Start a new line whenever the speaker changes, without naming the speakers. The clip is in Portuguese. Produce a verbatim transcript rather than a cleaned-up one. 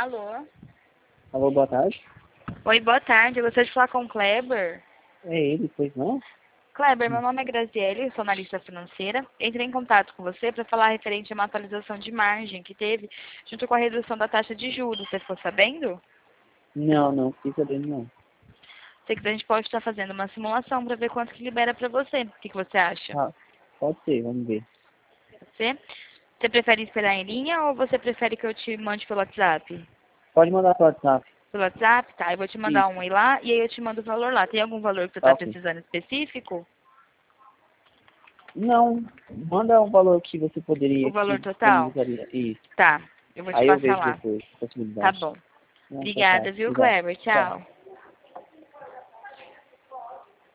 Alô?
Alô, boa tarde.
Oi, boa tarde. Eu gostaria de falar com o Kleber.
É ele, pois não?
Kleber, meu nome é Graziele, sou analista financeira. Entrei em contato com você para falar referente a uma atualização de margem que teve junto com a redução da taxa de juros. Você ficou sabendo?
Não, não, fiquei sabendo não.
Se quiser, a gente pode estar fazendo uma simulação para ver quanto que libera para você. O que, que você acha?
Ah, pode ser, vamos ver.
Você? Você prefere esperar em linha ou você prefere que eu te mande pelo WhatsApp?
Pode mandar para o WhatsApp.
Pelo WhatsApp? Tá, eu vou te mandar
Isso,
um aí lá e aí eu te mando o valor lá. Tem algum valor que você
tá
está
ok.
precisando específico?
Não, manda um valor que você
O
poderia, que
valor total?
disponibilizaria. Isso.
Tá, eu vou te
Aí eu
passar
vejo
lá.
depois,
Tá
possibilidade.
bom.
Não, tá
Obrigada,
certo.
viu,
Obrigado.
Kleber?
Tchau.
Tchau.